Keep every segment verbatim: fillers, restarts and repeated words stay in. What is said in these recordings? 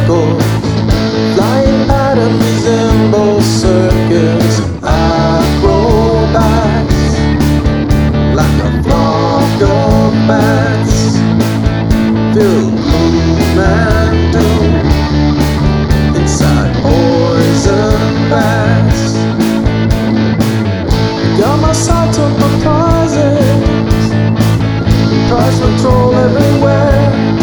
circles. Flying pattern resembles circus acrobats, like a flock of bats, filled gloom and doom inside poison vats. Got my sights on my prizes, price control everywhere.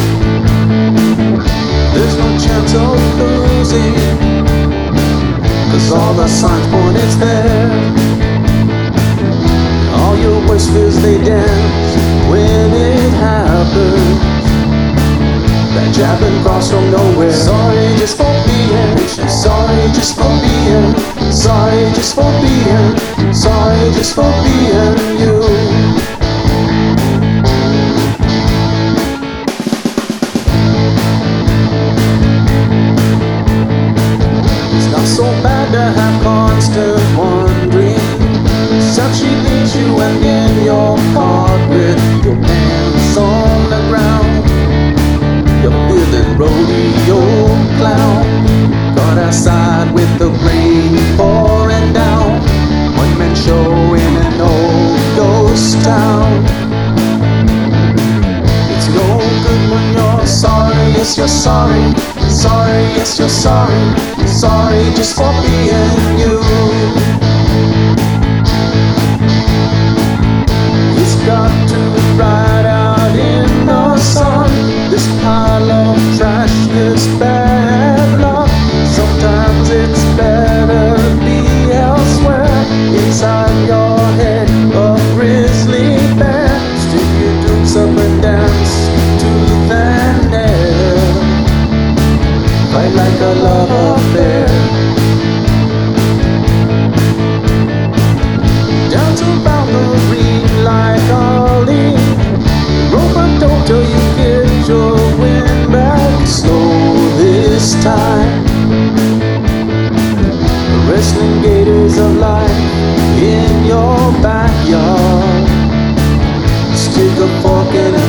There's no chance of losing, 'cause all the signs point it's there. All your worst fears they dance when it happens. That jabbing cross from nowhere. Sorry just for being, sorry just for being, sorry just for being, sorry just for being you. It's not so bad to have constant wandering, except she leaves you and then you're caught with your pants on the ground. You're feeling rodeo clown, caught outside with the rain pouring down. One man show in an old ghost town. It's no good when you're sorry, yes you're sorry, sorry, yes you're sorry, sorry just for being you. It's got to be right out in the sun, this pile of trash, this bad luck. Sometimes it's better to be elsewhere. Inside your head, a grizzly bear. Stick your dukes up and dance tooth and nail. Fight like a love affair. Dance around the ring like Ali. Rope a dope till you get your wind back. Slow this time. The wrestling gators of life in your backyard. Stick a fork in